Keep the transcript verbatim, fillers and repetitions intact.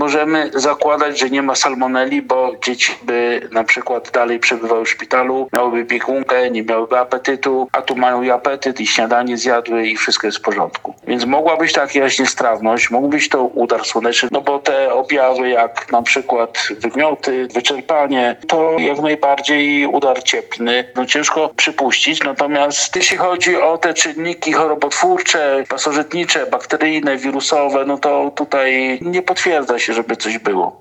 możemy zakładać, że nie ma salmonelli, bo dzieci by na przykład dalej przebywały w szpitalu, miałyby biegunkę, nie miałyby apetytu, a tu mają i apetyt, i śniadanie zjadły i wszystko jest w porządku. Więc mogła być taka jakaś niestrawność, mógł być to udar słoneczny, no bo te objawy jak na przykład wymioty, wyczerpanie, to jak najbardziej udar cieplny. No ciężko przypuścić, natomiast jeśli chodzi o te czynniki chorobotwórcze, pasożytnicze, bakteryjne, wirusowe, no to tutaj nie potwierdza się, żeby coś było.